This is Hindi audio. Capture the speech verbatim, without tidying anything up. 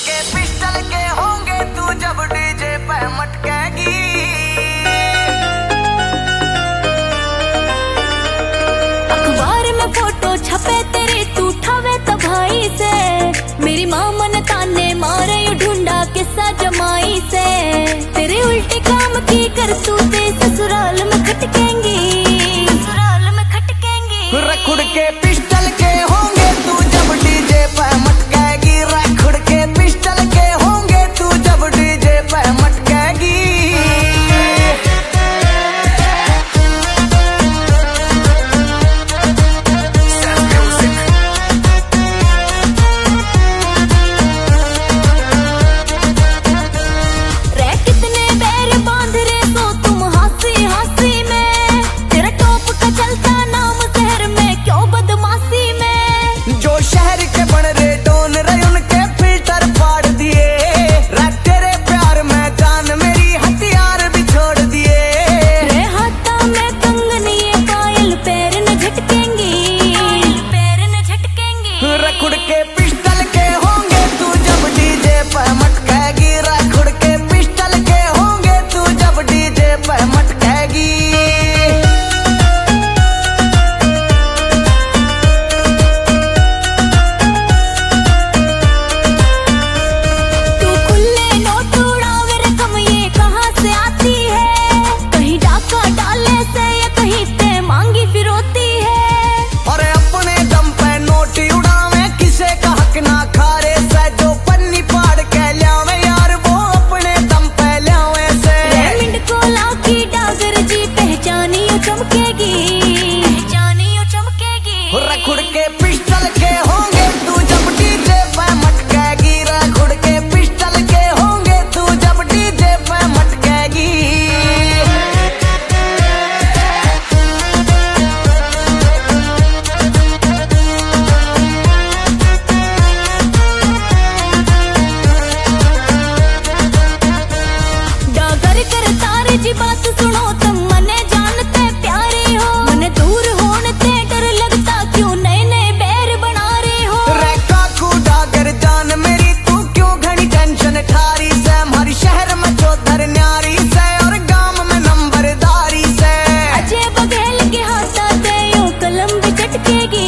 के पिस्टल के होंगे तू जब डीजे पे मटकेगी। अखबार में फोटो छपे तेरे तू ठावे तबाही से, मेरी माँ मन ताने मारे यू ढूंढा किस्सा जमाई से। तेरे उल्टे काम की करतूते ससुराल में खटकेंगी, ससुराल में खटकेंगी। रखुड़ के पिस्टल के होंगे तू जब डीजे पे मटकेगी। रखुड़ के पिस्टल के होंगे तू जब डीजे पे मटकेगी। रखुड़ के पिस्टल के होंगे तू जब डीजे पे मटकेगी। रखुड़ के पिस्टल के होंगे तू जब डीजे पे मटकेगी। तू खुले नोट उड़ावे रकम ये कहाँ से आती है, कहीं डाका डाले से या कहीं ते मांगी फिरोती है। और अपने दम पे नोट उड़ावे किसे का हक ना खारे से, जो पन्नी पाड़ के ल्यावे यार वो अपने दम पे ल्यावे से। रेमिंड कोला की डागर जी पहचानियो चमकेगी, पहचानियो चमकेगी। रखुड़ के पिस्टल के होंगे तू जब डीजे पे मटकेगी। रखुड़ के पिस्टल के होंगे तू जब डीजे पे मटकेगी। डागर कर तारे जी बात सुनो तुम मने जानते प्यारे हो, मने दूर होने ते डर लगता क्यों नए नए बैर बना रहे हो। रे काकू डागर जान मेरी तू क्यों घनी टेंशन ठारी से। हमारी शहर में चौधर न्यारी से और गांव में नंबरदारी से। अजय बघेल के हाथा ते यूं कलम भी चटकेगी,